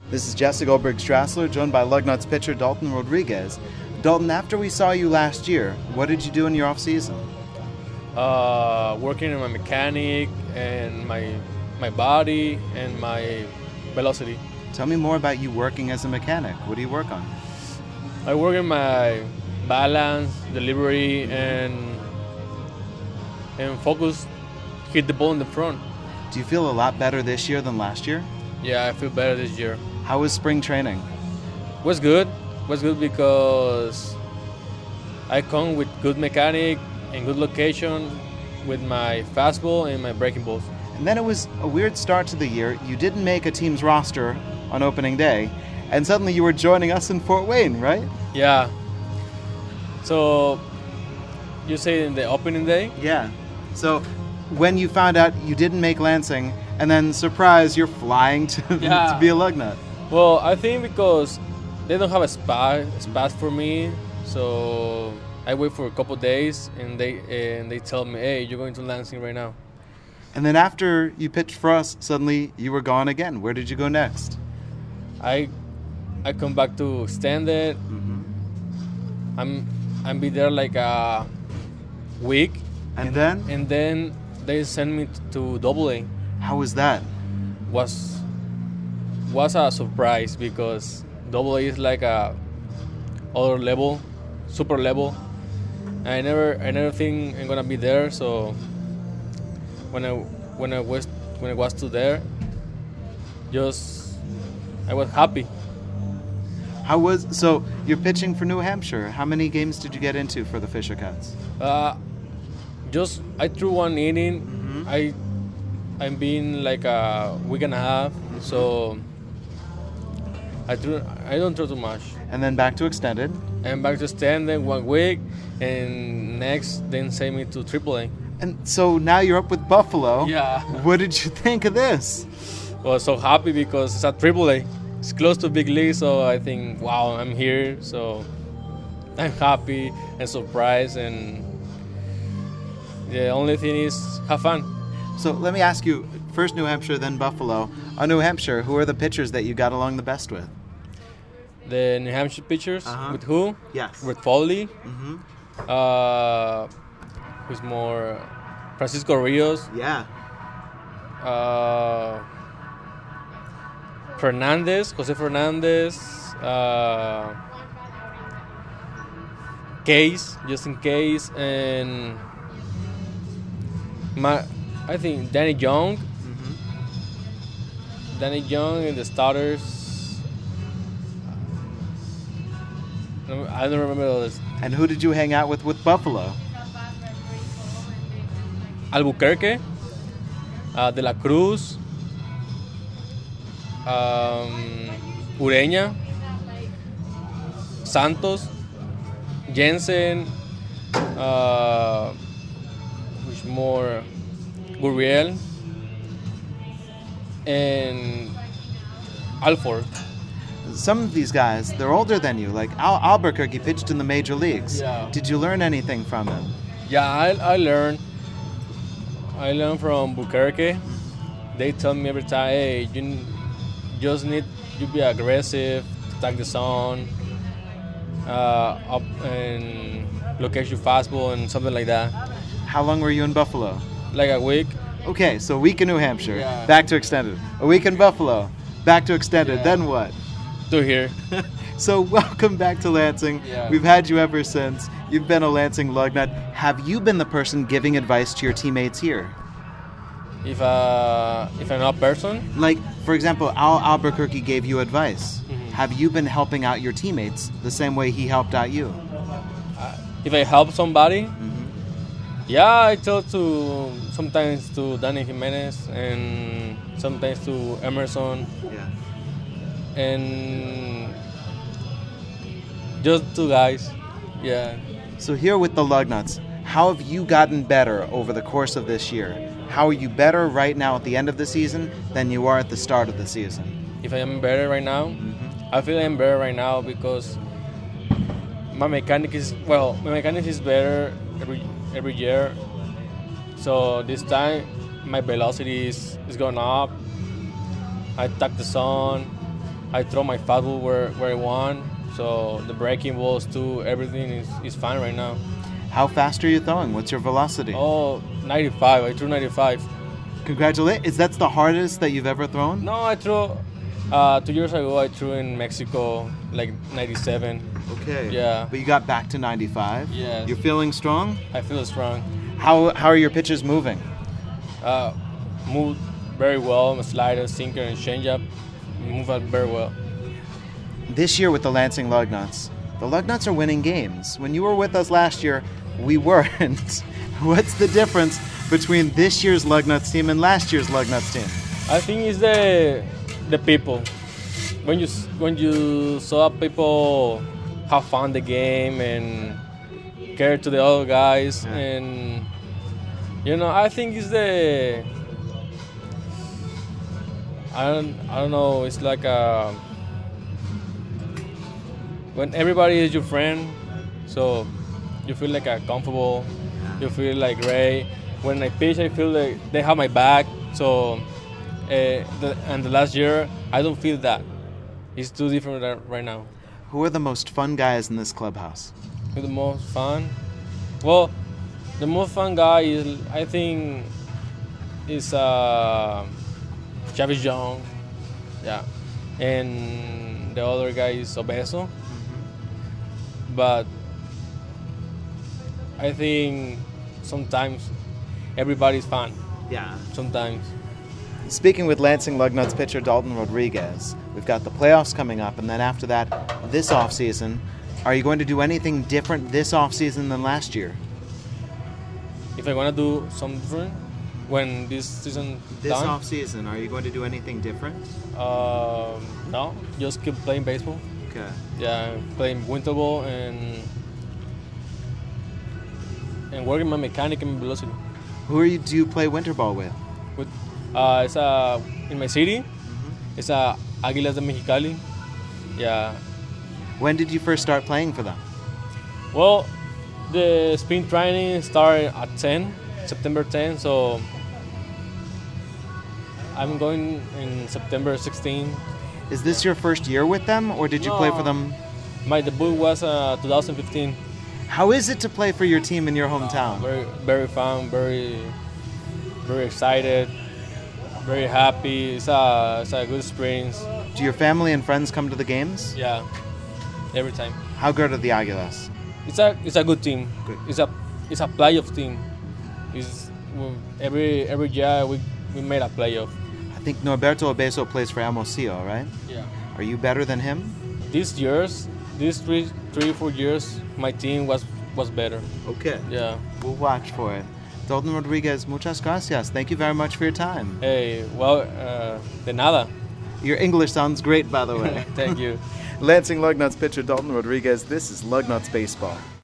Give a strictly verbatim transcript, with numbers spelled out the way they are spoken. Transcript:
This is Jesse Goldberg Strassler, joined by Lugnuts pitcher Dalton Rodriguez. Dalton, after we saw you last year, what did you do in your off-season? Uh, working on my mechanic and my my body and my velocity. Tell me more about you working as a mechanic. What do you work on? I work on my balance, delivery, and and focus, hit the ball in the front. Do you feel a lot better this year than last year? Yeah, I feel better this year. How was spring training? Was good. Was good because I come with good mechanic and good location with my fastball and my breaking balls. And then it was a weird start to the year. You didn't make a team's roster on opening day, and suddenly you were joining us in Fort Wayne, right? Yeah. So you say in the opening day? Yeah. So when you found out you didn't make Lansing, and then surprise, you're flying to, Yeah. to be a Lugnut. Well, I think because they don't have a spot, a spot for me, so I wait for a couple days, and they and they tell me, "Hey, you're going to Lansing right now." And then after you pitched for us, suddenly you were gone again. Where did you go next? I I come back to extended. Mm-hmm. I'm I'm be there like a week, And then? and then they send me to Double A. How was that? Was was a surprise because Double A is like a other level, super level. I never I never think I'm gonna be there. So when I when I was when I was to there, just I was happy. How was so? You're pitching for New Hampshire. How many games did you get into for the Fisher Cats? Uh, just I threw one inning. Mm-hmm. I I'm been like a week and a half. So I threw I don't throw too much. And then back to extended. And back to standing one week, and next then send me to Triple A. And so now you're up with Buffalo. Yeah. What did you think of this? Was so happy because it's at Triple A. It's close to big league, so I think, wow, I'm here. So I'm happy and surprised, and the only thing is have fun. So let me ask you, first New Hampshire, then Buffalo. On New Hampshire, who are the pitchers that you got along the best with? The New Hampshire pitchers Uh-huh. with who? Yes. With Foley. Mm-hmm. Uh, who's more? Francisco Rios. Yeah. Uh, Fernandez, Jose Fernandez. Uh, Case, just in case, and my, I think Danny Young. Mm-hmm. Danny Young and the starters. I don't remember all this. And who did you hang out with with Buffalo? Albuquerque, uh, De La Cruz, um, Ureña, Santos, Jensen, uh, which more, Gurriel, and Alford. Some of these guys, they're older than you. Like Al- Albuquerque pitched in the major leagues. Yeah. Did you learn anything from him? Yeah, I, I learned. I learned from Albuquerque. They tell me every time, hey, you n- just need to be aggressive, attack the zone, uh, up and locate your fastball and something like that. How long were you in Buffalo? Like a week. Okay, so a week in New Hampshire, Yeah. back to extended. A week in Buffalo, back to extended. Yeah. Then what? To here. So welcome back to Lansing. Yeah. We've had you ever since. You've been a Lansing Lugnut. Have you been the person giving advice to your teammates here? If uh, if I'm not person, Like, for example, Al Albuquerque gave you advice. Mhm. Have you been helping out your teammates the same way he helped out you? if I help somebody, Mm-hmm. yeah, I tell to sometimes to Danny Jimenez and sometimes to Emerson. Yeah. And just two guys. Yeah. So here with the Lugnuts, how have you gotten better over the course of this year? How are you better right now at the end of the season than you are at the start of the season? If I am better right now, I feel I'm better right now because my mechanic is well. My mechanic is better every every year. So this time my velocity is, is going up. I attack the zone, I throw my fastball where, where I want. So the breaking balls too, everything is, is fine right now. How fast are you throwing? What's your velocity? Oh, ninety-five. I threw ninety-five. Congratulations. Is that the hardest that you've ever thrown? No, I threw, uh, two years ago I threw in Mexico like ninety-seven. Okay. Yeah. But you got back to ninety-five? Yes. You're feeling strong? I feel strong. How, how are your pitches moving? Uh, move very well. My slider, sinker, and changeup move out very well. This year with the Lansing Lugnuts, the Lugnuts are winning games. When you were with us last year, we weren't. What's the difference between this year's Lugnuts team and last year's Lugnuts team? I think it's the the people. When you when you saw people have fun the game and care to the other guys, Yeah. and you know, I think it's the I don't I don't know. It's like a when everybody is your friend, so you feel like a comfortable. You feel like great. When I pitch, I feel like they have my back. So, uh, the, and the last year, I don't feel that. It's too different ra- right now. Who are the most fun guys in this clubhouse? Who's the most fun? Well, the most fun guy is, I think, is uh, Chavis Young. Yeah. And the other guy is Obeso. But I think sometimes everybody's fun. Yeah. Sometimes. Speaking with Lansing Lugnuts pitcher Dalton Rodriguez, we've got the playoffs coming up, and then after that, this offseason. Are you going to do anything different this offseason than last year? If I want to do something different when this season This done, offseason, are you going to do anything different? um, no, just keep playing baseball. Okay. Yeah, playing winter ball and and working my mechanic and my velocity. Who are you, do you play winter ball with? With uh, it's uh, in my city. It's uh, Águilas de Mexicali. Yeah. When did you first start playing for them? Well, the spring training started at ten, September tenth. So I'm going in September sixteenth. Is this your first year with them, or did you play for No. them? My debut was uh, twenty fifteen. How is it to play for your team in your hometown? Very, very fun. Very, very excited. Very happy. It's a, it's a good experience. Do your family and friends come to the games? Yeah, every time. How good are the Águilas? It's a, it's a good team. Good. It's a, it's a playoff team. It's well, every, every year we, we made a playoff. I think Norberto Obeso plays for Hermosillo, right? Yeah. Are you better than him? These years, these three, three, four years, my team was, was better. Okay. Yeah. We'll watch for it. Dalton Rodriguez, muchas gracias. Thank you very much for your time. Hey, well, uh, de nada. Your English sounds great, by the way. Thank you. Lansing Lugnuts pitcher Dalton Rodriguez, this is Lugnuts Baseball.